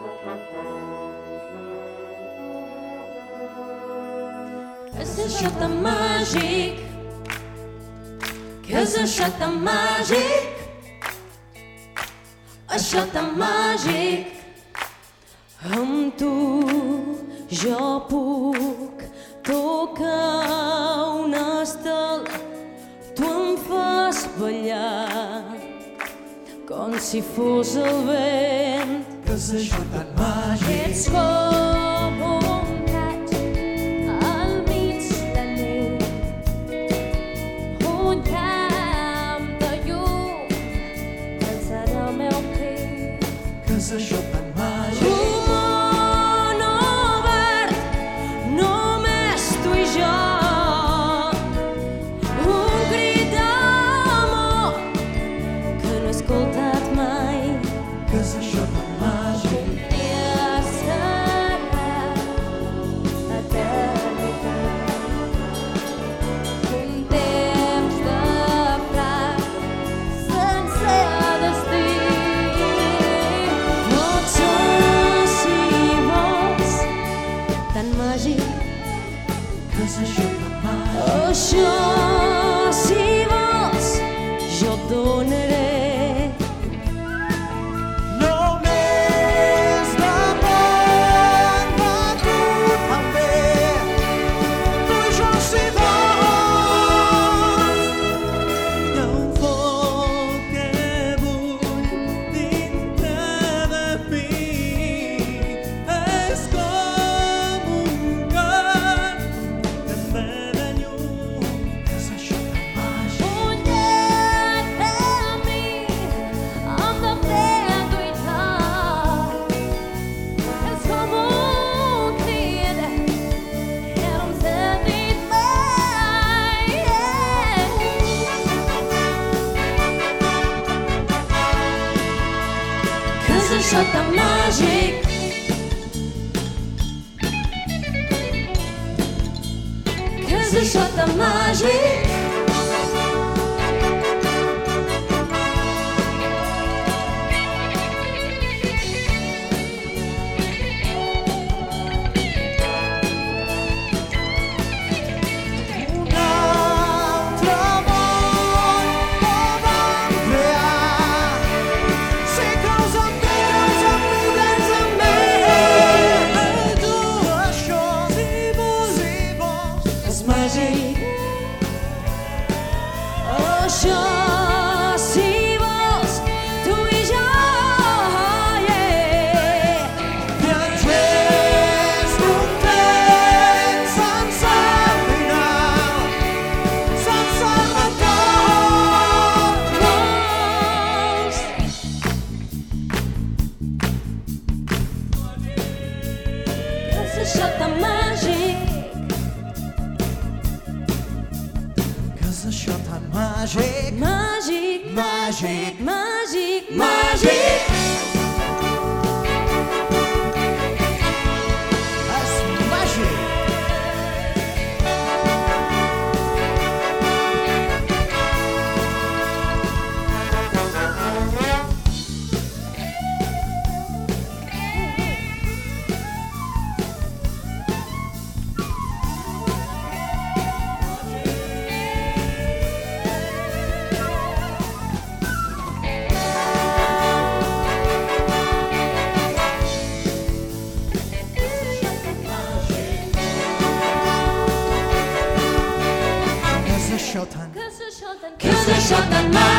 És això tan màgic, que és això tan màgic, això tan màgic. Amb tu jo puc tocar una estela, tu em fas ballar com si fos el vent. Que és això tan màgic. Ets com un gat al mig de nit, un camp de llum dins el meu pit. Que és això tan màgic. Un món obert, només tu i jo, un crit d'amor que no he escoltat mai. Que és això tan màgic. Que és això tan màgic. Això, si vols, jo et donaré. Només depèn de tu també. Tu i jo si vols. Hi ha un foc que bull dintre de mi. És com un gat que em ve de lluny. Que és això tan màgic. Un llet per mi, amb de fer tu i jo. És com un crit que no hem sentit mai. Que és això tan màgic, que és això tan màgic. Un altre món podem crear. Si creus en mi, vens amb mi. Tu això, si vols, és màgic. Això, si vols, tu i jo, yeah. Viatgers d'un temps sense final, sense retorn. Vols. Que és això tan màgic, Que és això tan màgic. màgic, Màgic. màgic, màgic. És màgic. Que és això tan Que és això tan màgic.